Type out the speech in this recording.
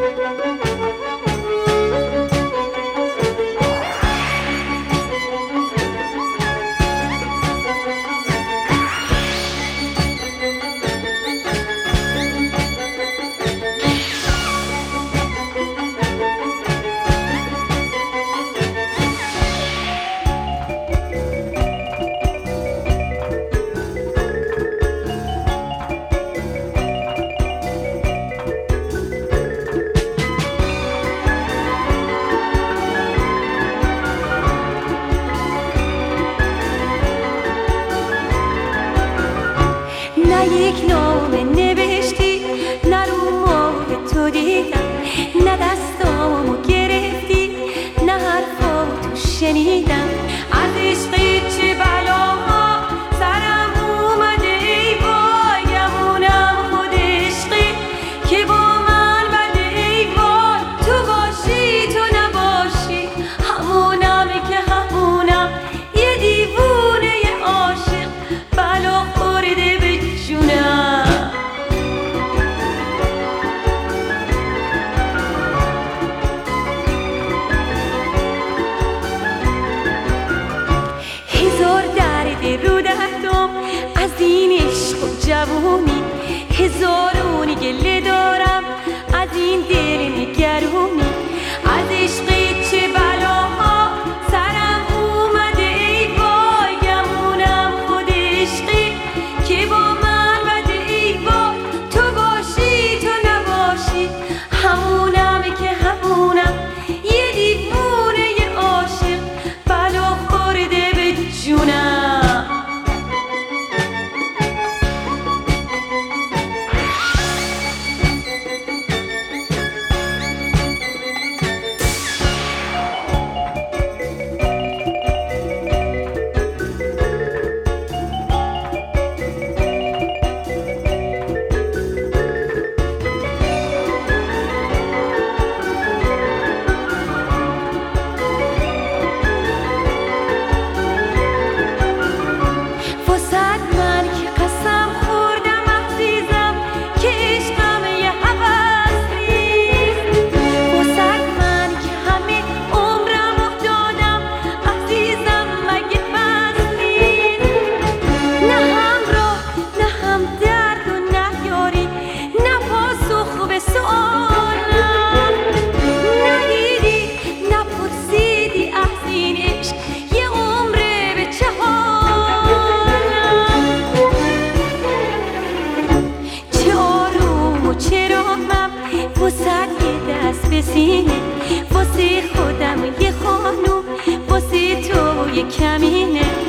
نه یک نامه نوشتی، نه رو ماه تو دیدم، نه دستامو گرفتی، نه حرفاتو شنیدم. از عشقی چه بلاها سرم اومده، ای وای گمونم خود عشقی که با من بده. ای وای تو باشی تو نباشی، همونم که همونم، یه دیوونه یه عاشق بلا خورده به جونم. هزار درد رو دردم از این عشق و جوونی، هزارونی گله دارم از این دل نگرونی. از عشقی چه بلاها سرم اومده، ای وای گمونم خود عشقی که با من بده. ای وای تو باشی تو نباشی، همونم که همونم، یه دیوونه یه عاشق بلا خورده به جونم. سینه واسه خودم یه خانوم، واسه تو یه کمینه.